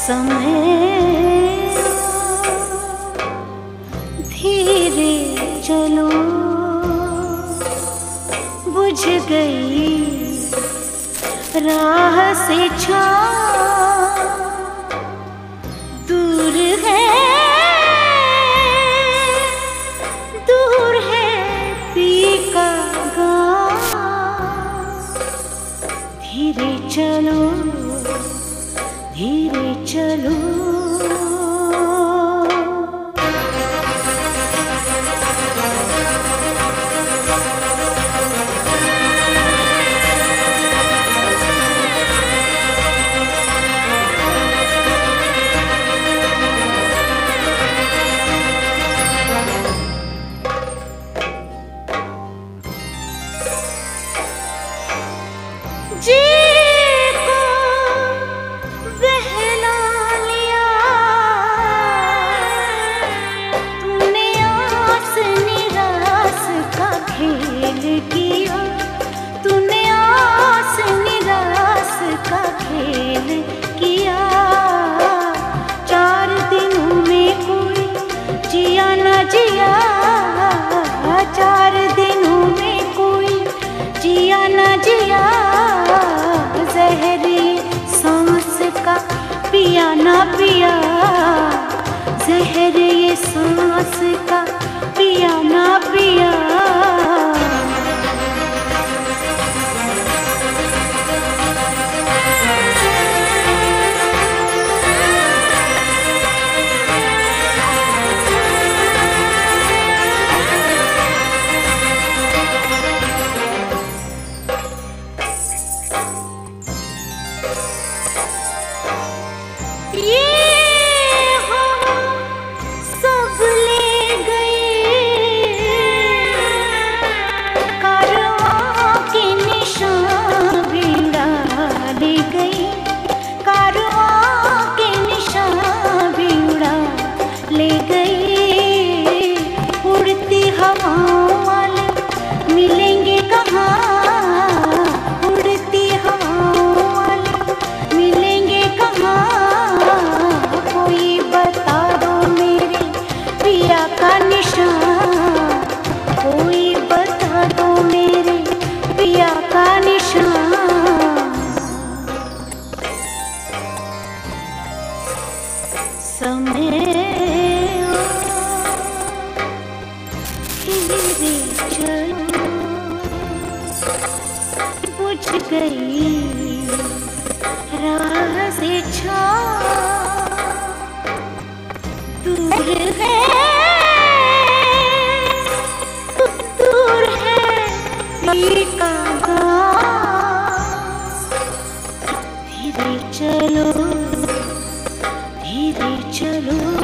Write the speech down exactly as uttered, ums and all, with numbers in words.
समय धीरे चलो, बुझ गई राह से छाँव, दूर है दूर है पी का गाँव। धीरे चलो धीरे चलो, जी को बहला लिया तूने, आस निराश का खेल किया तूने, आस निराश का खेल किया। चार दिनों में कोई जिया न जिया, चार दिनों में कोई जिया न जिया। जहरी सांस का पिया ना पिया, जहर ये सांस का पिया ना पिया। मिलेंगे कहाँ उड़ती हवाओं वाले, मिलेंगे कहाँ। कोई बता दो मेरे पिया का निशान, कोई बता दो मेरे पिया का निशान। समय धीरे चलो, बुझ गई राह से छाँव, दूर है दूर है पी का गाँव। धीरे चलो धीरे चलो।